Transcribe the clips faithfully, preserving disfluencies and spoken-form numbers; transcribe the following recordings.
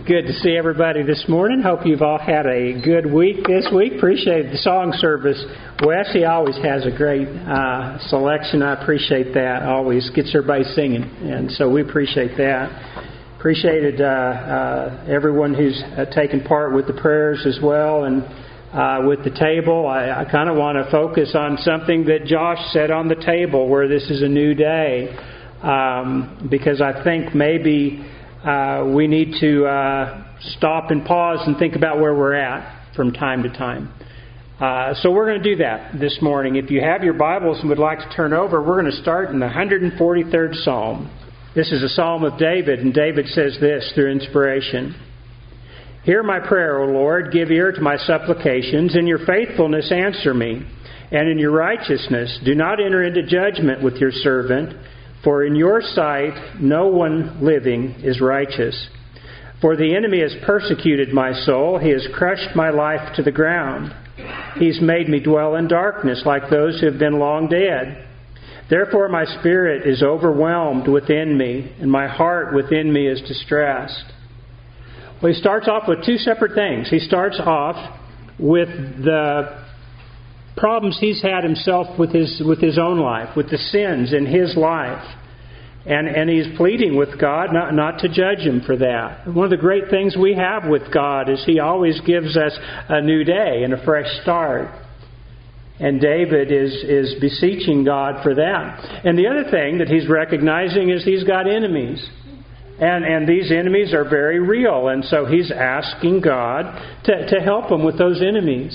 Good to see everybody this morning. Hope you've all had a good week this week. Appreciate the song service. Wes, he always has a great uh, selection. I appreciate that. Always gets everybody singing, and so we appreciate that. Appreciated uh, uh, everyone who's uh, taken part with the prayers as well, and uh, with the table. I, I kind of want to focus on something that Josh said on the table, where this is a new day, um, because I think maybe Uh, we need to uh, stop and pause and think about where we're at from time to time. Uh, so we're going to do that this morning. If you have your Bibles and would like to turn over, we're going to start in the one hundred forty-third Psalm. This is a Psalm of David, and David says this through inspiration. Hear my prayer, O Lord, give ear to my supplications. In your faithfulness answer me, and in your righteousness do not enter into judgment with your servant. For in your sight no one living is righteous. For the enemy has persecuted my soul. He has crushed my life to the ground. He's made me dwell in darkness like those who have been long dead. Therefore my spirit is overwhelmed within me, and my heart within me is distressed. Well, he starts off with two separate things. He starts off with the problems he's had himself with his with his own life, with the sins in his life. And and he's pleading with God not, not to judge him for that. One of the great things we have with God is He always gives us a new day and a fresh start. And David is, is beseeching God for that. And the other thing that he's recognizing is he's got enemies. And and these enemies are very real. And so he's asking God to, to help him with those enemies.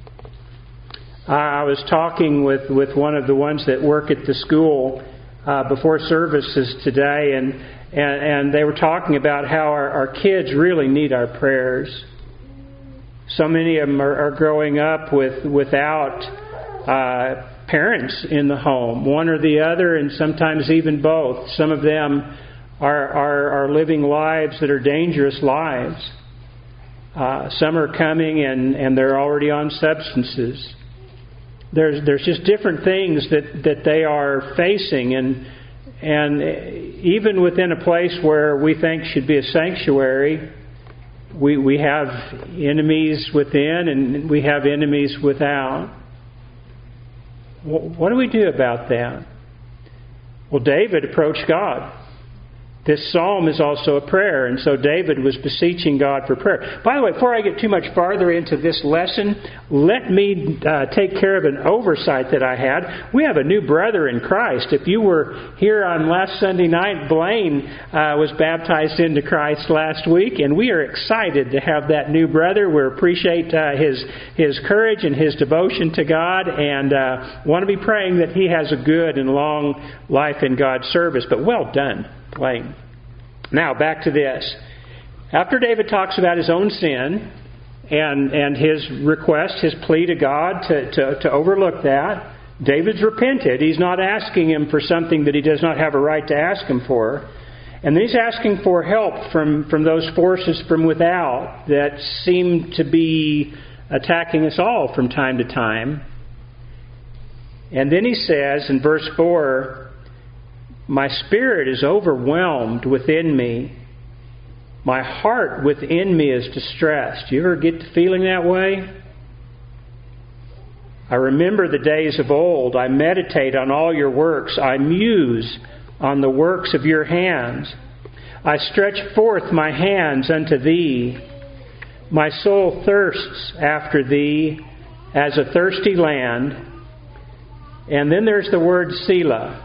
I was talking with, with one of the ones that work at the school uh, before services today, and, and and they were talking about how our, our kids really need our prayers. So many of them are, are growing up with without uh, parents in the home, one or the other, and sometimes even both. Some of them are are, are living lives that are dangerous lives. Uh, some are coming and, and they're already on substances. There's there's just different things that, that they are facing, and and even within a place where we think should be a sanctuary, we we have enemies within and we have enemies without. What do we do about that? Well, David approached God. This psalm is also a prayer, and so David was beseeching God for prayer. By the way, before I get too much farther into this lesson, let me uh, take care of an oversight that I had. We have a new brother in Christ. If you were here on last Sunday night, Blaine uh, was baptized into Christ last week, and we are excited to have that new brother. We appreciate uh, his his courage and his devotion to God, and uh, want to be praying that he has a good and long life in God's service. But well done, Blaine. Now, back to this. After David talks about his own sin and and his request, his plea to God to, to, to overlook that, David's repented. He's not asking him for something that he does not have a right to ask him for. And then he's asking for help from, from those forces from without that seem to be attacking us all from time to time. And then he says in verse four, my spirit is overwhelmed within me. My heart within me is distressed. You ever get to feeling that way? I remember the days of old. I meditate on all your works. I muse on the works of your hands. I stretch forth my hands unto thee. My soul thirsts after thee as a thirsty land. And then there's the word Selah.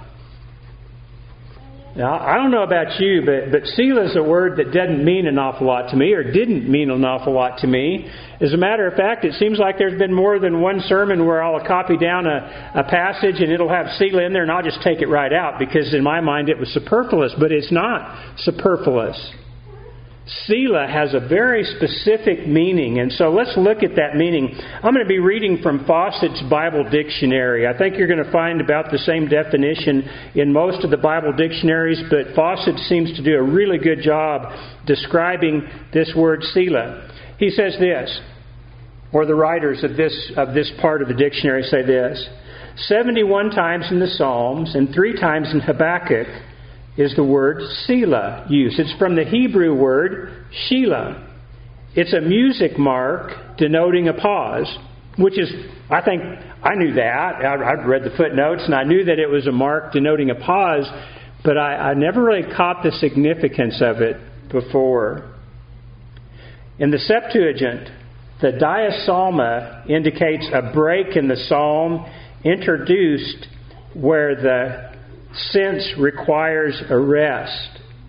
Now, I don't know about you, but, but Selah is a word that doesn't mean an awful lot to me, or didn't mean an awful lot to me. As a matter of fact, it seems like there's been more than one sermon where I'll copy down a, a passage and it'll have Selah in there, and I'll just take it right out, because in my mind it was superfluous, but it's not superfluous. Selah has a very specific meaning, and so let's look at that meaning. I'm going to be reading from Fawcett's Bible Dictionary. I think you're going to find about the same definition in most of the Bible dictionaries, but Fawcett seems to do a really good job describing this word Selah. He says this, or the writers of this of this part of the dictionary say this: seventy-one times in the Psalms and three times in Habakkuk, is the word Selah used. It's from the Hebrew word Shelah. It's a music mark denoting a pause, which is, I think, I knew that. I'd read the footnotes, and I knew that it was a mark denoting a pause, but I, I never really caught the significance of it before. In the Septuagint, the diapsalma indicates a break in the psalm introduced where the sense requires a rest.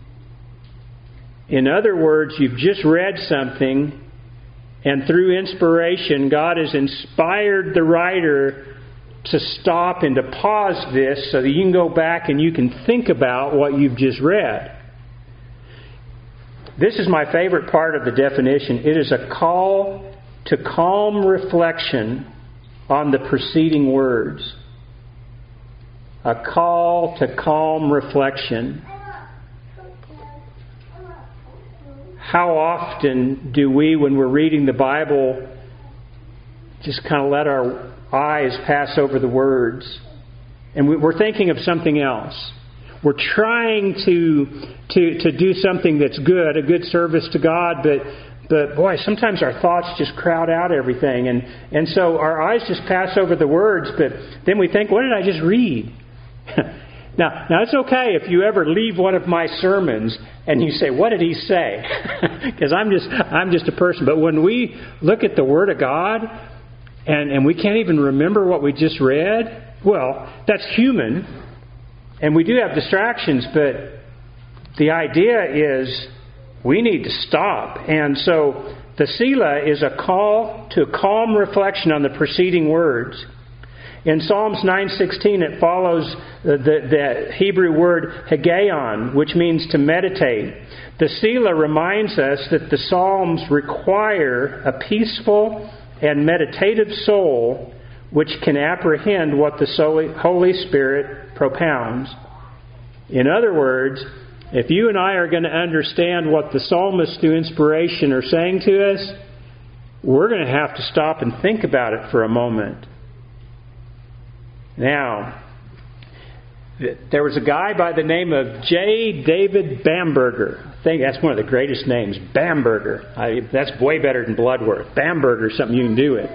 In other words, you've just read something, and through inspiration, God has inspired the writer to stop and to pause this so that you can go back and you can think about what you've just read. This is my favorite part of the definition. It is a call to calm reflection on the preceding words. A call to calm reflection. How often do we, when we're reading the Bible, just kind of let our eyes pass over the words, and we're thinking of something else? We're trying to to to do something that's good, a good service to God, but but boy, sometimes our thoughts just crowd out everything, and and so our eyes just pass over the words, but then we think, what did I just read? Now, now it's okay if you ever leave one of my sermons and you say, "What did he say?" Because I'm just I'm just a person. But when we look at the Word of God and and we can't even remember what we just read, well, that's human, and we do have distractions. But the idea is we need to stop, and so the Selah is a call to calm reflection on the preceding words. In Psalms nine sixteen, it follows the, the, the Hebrew word hegeon, which means to meditate. The Selah reminds us that the Psalms require a peaceful and meditative soul which can apprehend what the Holy Spirit propounds. In other words, if you and I are going to understand what the psalmists through inspiration are saying to us, we're going to have to stop and think about it for a moment. Now, there was a guy by the name of J. David Bamberger. I think that's one of the greatest names, Bamberger. I, that's way better than Bloodworth. Bamberger is something you can do with.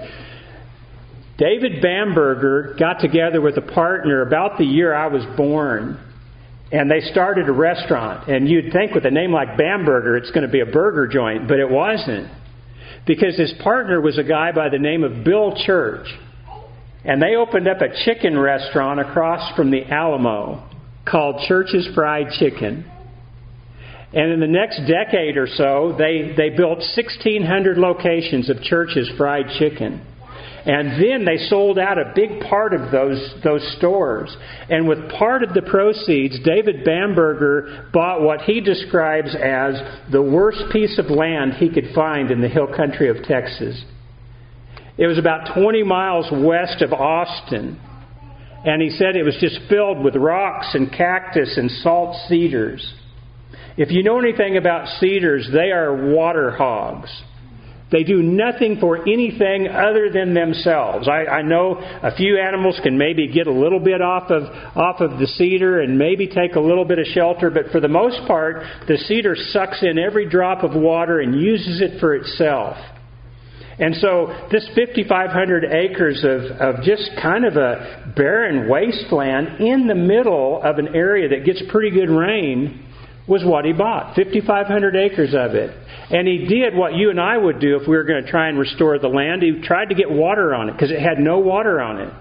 David Bamberger got together with a partner about the year I was born, and they started a restaurant. And you'd think with a name like Bamberger, it's going to be a burger joint, but it wasn't. Because his partner was a guy by the name of Bill Church. And they opened up a chicken restaurant across from the Alamo called Church's Fried Chicken. And in the next decade or so, they, they built sixteen hundred locations of Church's Fried Chicken. And then they sold out a big part of those, those stores. And with part of the proceeds, David Bamberger bought what he describes as the worst piece of land he could find in the hill country of Texas. It was about twenty miles west of Austin. And he said it was just filled with rocks and cactus and salt cedars. If you know anything about cedars, they are water hogs. They do nothing for anything other than themselves. I, I know a few animals can maybe get a little bit off of off of the cedar and maybe take a little bit of shelter, but for the most part, the cedar sucks in every drop of water and uses it for itself. And so this fifty-five hundred acres of, of just kind of a barren wasteland in the middle of an area that gets pretty good rain was what he bought. fifty-five hundred acres of it. And he did what you and I would do if we were going to try and restore the land. He tried to get water on it because it had no water on it.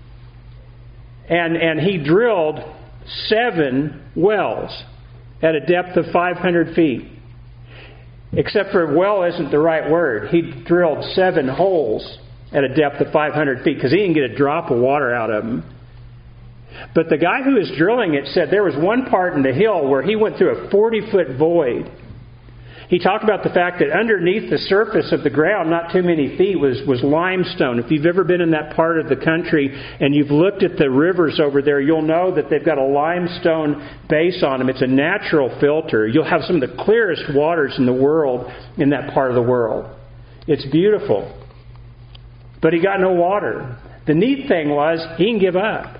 And, and he drilled seven wells at a depth of five hundred feet. Except for well isn't the right word. He drilled seven holes at a depth of five hundred feet because he didn't get a drop of water out of them. But the guy who was drilling it said there was one part in the hill where he went through a forty-foot void. He talked about the fact that underneath the surface of the ground, not too many feet, was, was limestone. If you've ever been in that part of the country and you've looked at the rivers over there, you'll know that they've got a limestone base on them. It's a natural filter. You'll have some of the clearest waters in the world in that part of the world. It's beautiful. But he got no water. The neat thing was he didn't give up.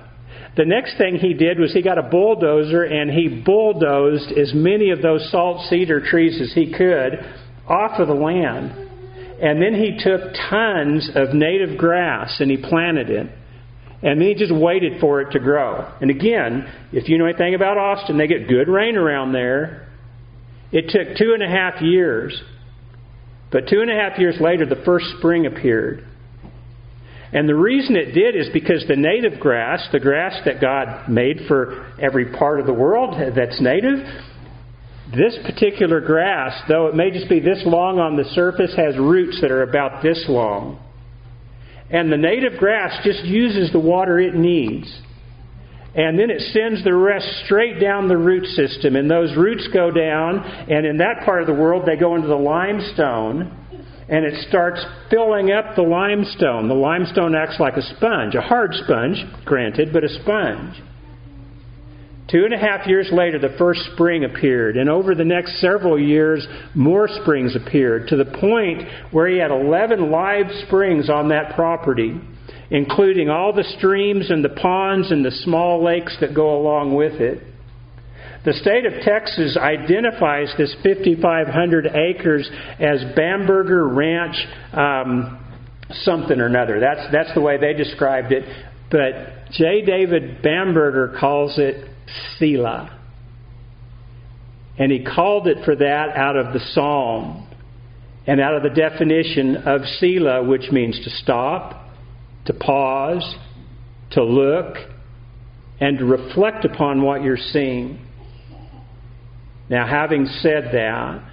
The next thing he did was he got a bulldozer and he bulldozed as many of those salt cedar trees as he could off of the land. And then he took tons of native grass and he planted it. And then he just waited for it to grow. And again, if you know anything about Austin, they get good rain around there. It took two and a half years. But two and a half years later, the first spring appeared. And the reason it did is because the native grass, the grass that God made for every part of the world that's native, this particular grass, though it may just be this long on the surface, has roots that are about this long. And the native grass just uses the water it needs. And then it sends the rest straight down the root system. And those roots go down, and in that part of the world, they go into the limestone. And it starts filling up the limestone. The limestone acts like a sponge, a hard sponge, granted, but a sponge. Two and a half years later, the first spring appeared. And over the next several years, more springs appeared, to the point where he had eleven live springs on that property, including all the streams and the ponds and the small lakes that go along with it. The state of Texas identifies this fifty-five hundred acres as Bamberger Ranch um, something or another. That's, that's the way they described it. But J. David Bamberger calls it Selah. And he called it for that out of the Psalm and out of the definition of Selah, which means to stop, to pause, to look, and to reflect upon what you're seeing. Now, having said that,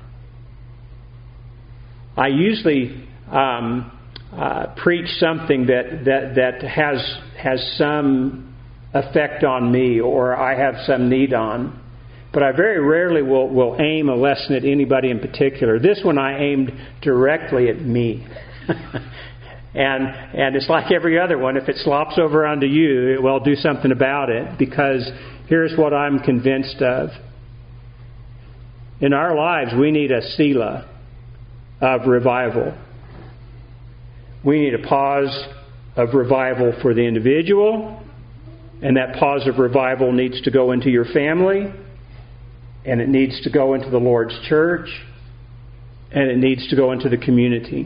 I usually um, uh, preach something that, that, that has, has some effect on me or I have some need on. But I very rarely will, will aim a lesson at anybody in particular. This one I aimed directly at me. and and it's like every other one. If it slops over onto you, well, do something about it, because here's what I'm convinced of. In our lives, we need a Selah of revival. We need a pause of revival for the individual, and that pause of revival needs to go into your family, and it needs to go into the Lord's church, and it needs to go into the community.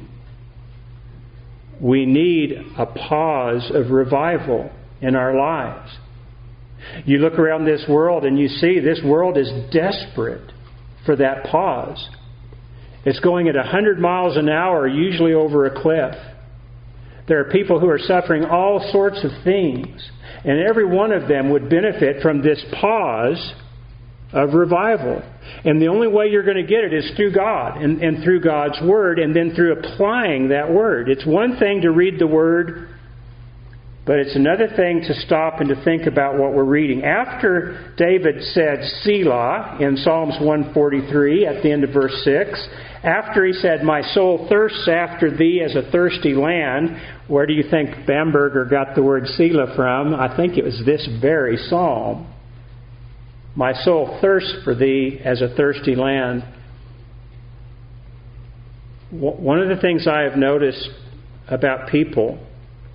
We need a pause of revival in our lives. You look around this world and you see this world is desperate for that pause. It's going at one hundred miles an hour, usually over a cliff. There are people who are suffering all sorts of things, and every one of them would benefit from this pause of revival. And the only way you're going to get it is through God and, and through God's Word, and then through applying that Word. It's one thing to read the Word, but it's another thing to stop and to think about what we're reading. After David said Selah in Psalms one forty-three at the end of verse six, after he said, "My soul thirsts after thee as a thirsty land," where do you think Bamberger got the word Selah from? I think it was this very psalm. "My soul thirsts for thee as a thirsty land." One of the things I have noticed about people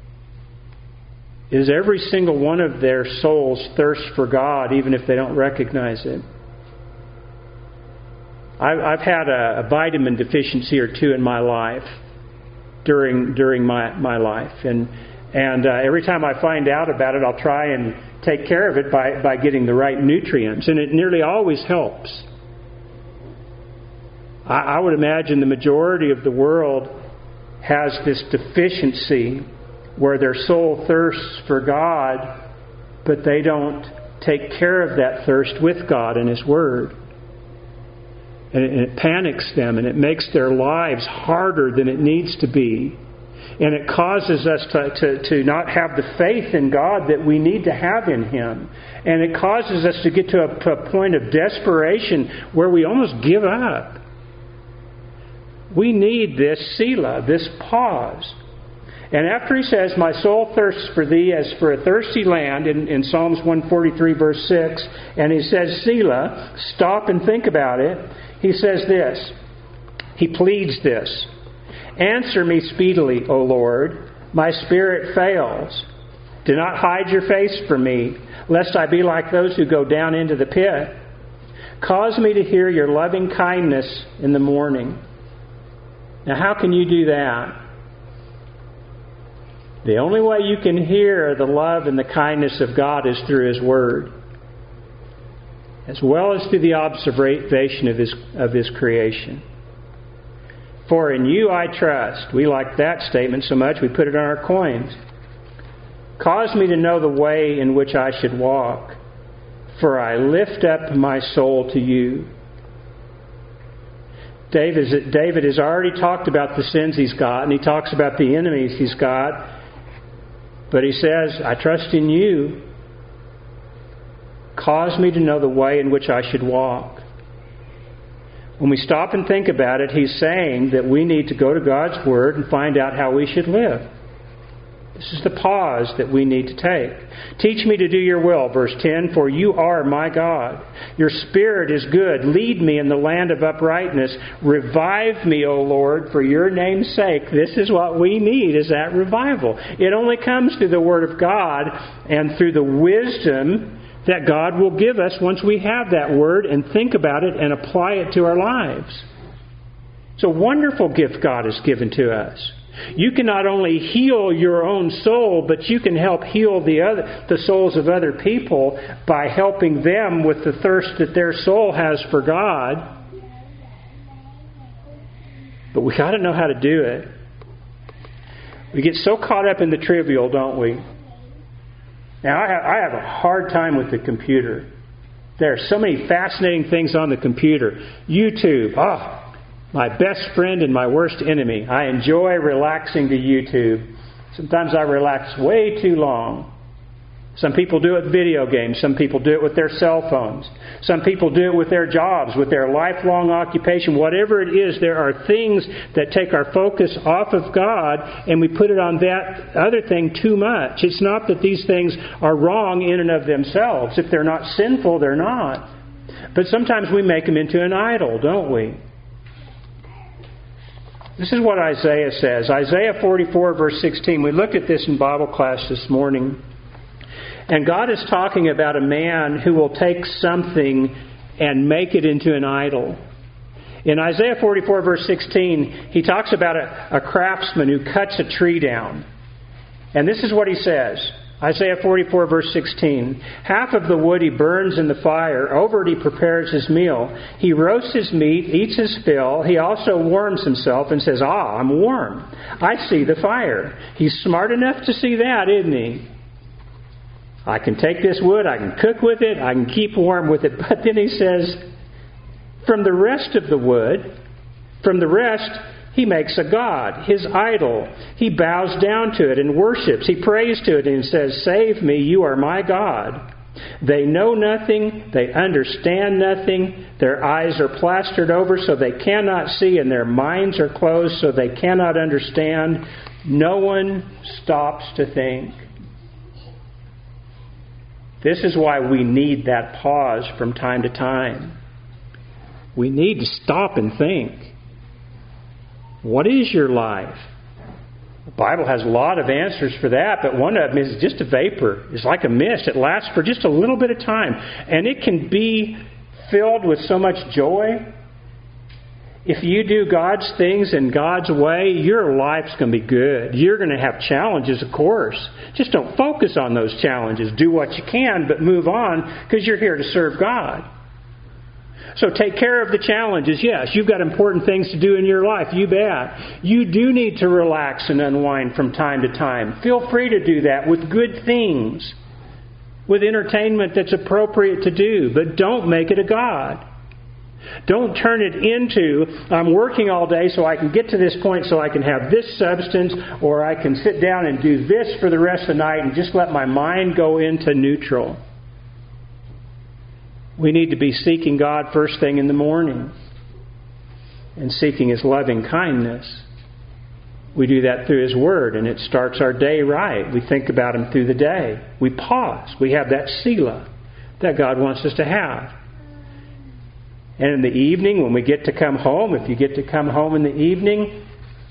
is every single one of their souls thirsts for God, even if they don't recognize it. I've had a, a vitamin deficiency or two in my life, during during my, my life. And and uh, every time I find out about it, I'll try and take care of it by, by getting the right nutrients. And it nearly always helps. I, I would imagine the majority of the world has this deficiency where their soul thirsts for God, but they don't take care of that thirst with God and His Word. And it, and it panics them, and it makes their lives harder than it needs to be. And it causes us to, to, to not have the faith in God that we need to have in Him. And it causes us to get to a, to a point of desperation where we almost give up. We need this Selah, this pause. And after he says, "My soul thirsts for thee as for a thirsty land," in, in Psalms one forty-three verse six, and he says Selah, stop and think about it, he says this, he pleads this, "Answer me speedily, O Lord, my spirit fails. Do not hide your face from me, lest I be like those who go down into the pit. Cause me to hear your loving kindness in the morning. Now, how can you do that? The only way you can hear the love and the kindness of God is through His Word, as well as through the observation of His, of His creation. For in you I trust. We like that statement so much we put it on our coins. Cause me to know the way in which I should walk, for I lift up my soul to you. David, David has already talked about the sins he's got, and he talks about the enemies he's got. But he says, I trust in you. Cause me to know the way in which I should walk. When we stop and think about it, he's saying that we need to go to God's Word and find out how we should live. This is the pause that we need to take. Teach me to do your will, verse ten, for you are my God. Your Spirit is good. Lead me in the land of uprightness. Revive me, O Lord, for your name's sake. This is what we need, is that revival. It only comes through the Word of God and through the wisdom that God will give us once we have that Word and think about it and apply it to our lives. It's a wonderful gift God has given to us. You can not only heal your own soul, but you can help heal the other, the souls of other people by helping them with the thirst that their soul has for God. But we got to know how to do it. We get so caught up in the trivial, don't we? Now, I have, I have a hard time with the computer. There are so many fascinating things on the computer. YouTube, oh, my best friend and my worst enemy. I enjoy relaxing to YouTube. Sometimes I relax way too long. Some people do it with video games. Some people do it with their cell phones. Some people do it with their jobs, with their lifelong occupation. Whatever it is, there are things that take our focus off of God and we put it on that other thing too much. It's not that these things are wrong in and of themselves. If they're not sinful, they're not. But sometimes we make them into an idol, don't we? This is what Isaiah says. Isaiah forty-four, verse sixteen. We looked at this in Bible class this morning. And God is talking about a man who will take something and make it into an idol. In Isaiah forty-four, verse sixteen, he talks about a, a craftsman who cuts a tree down. And this is what he says. Isaiah forty-four, verse sixteen. Half of the wood he burns in the fire. Over it he prepares his meal. He roasts his meat, eats his fill. He also warms himself and says, ah, I'm warm. I see the fire. He's smart enough to see that, isn't he? I can take this wood, I can cook with it, I can keep warm with it. But then he says, from the rest of the wood, from the rest, he makes a god, his idol. He bows down to it and worships. He prays to it and says, save me, you are my God. They know nothing, they understand nothing. Their eyes are plastered over so they cannot see, and their minds are closed so they cannot understand. No one stops to think. This is why we need that pause from time to time. We need to stop and think. What is your life? The Bible has a lot of answers for that, but one of them is just a vapor. It's like a mist. It lasts for just a little bit of time. And it can be filled with so much joy. If you do God's things in God's way, your life's going to be good. You're going to have challenges, of course. Just don't focus on those challenges. Do what you can, but move on because you're here to serve God. So take care of the challenges. Yes, you've got important things to do in your life. You bet. You do need to relax and unwind from time to time. Feel free to do that with good things, with entertainment that's appropriate to do, but don't make it a God. Don't turn it into, I'm working all day so I can get to this point so I can have this substance, or I can sit down and do this for the rest of the night and just let my mind go into neutral. We need to be seeking God first thing in the morning and seeking His loving kindness. We do that through His Word, and it starts our day right. We think about Him through the day. We pause. We have that Selah that God wants us to have. And in the evening, when we get to come home, if you get to come home in the evening,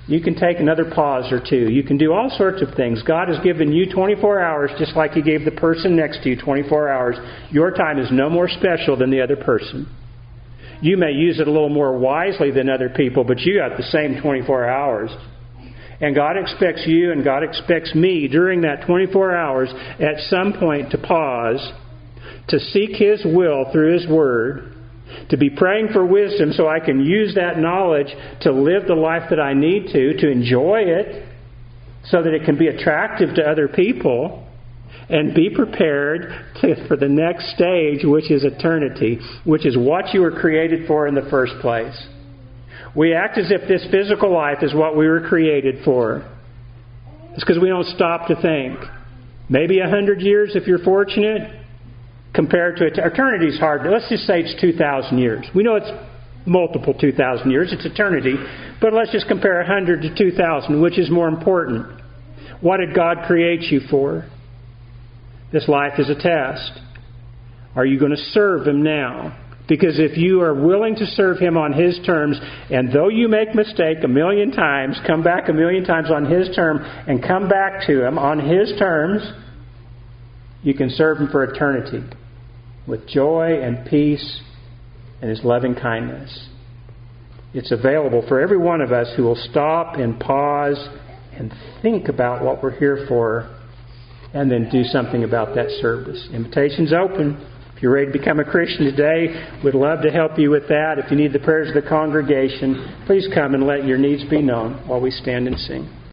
You can take another pause or two. You can do all sorts of things. God has given you twenty-four hours just like He gave the person next to you twenty-four hours. Your time is no more special than the other person. You may use it a little more wisely than other people, but you got the same twenty-four hours. And God expects you and God expects me during that twenty-four hours at some point to pause, to seek His will through His Word, to be praying for wisdom so I can use that knowledge to live the life that I need to, to enjoy it so that it can be attractive to other people, and be prepared to, for the next stage, which is eternity, which is what you were created for in the first place. We act as if this physical life is what we were created for. It's because we don't stop to think. Maybe a hundred years if you're fortunate, compared to eternity is hard. Let's just say it's two thousand years. We know it's multiple two thousand years. It's eternity. But let's just compare one hundred to two thousand. Which is more important? What did God create you for? This life is a test. Are you going to serve Him now? Because if you are willing to serve Him on His terms, and though you make mistake a million times, come back a million times on His term, and come back to Him on His terms, you can serve Him for eternity with joy and peace and His loving kindness. It's available for every one of us who will stop and pause and think about what we're here for, and then do something about that service. Invitation's open. If you're ready to become a Christian today, we'd love to help you with that. If you need the prayers of the congregation, please come and let your needs be known while we stand and sing.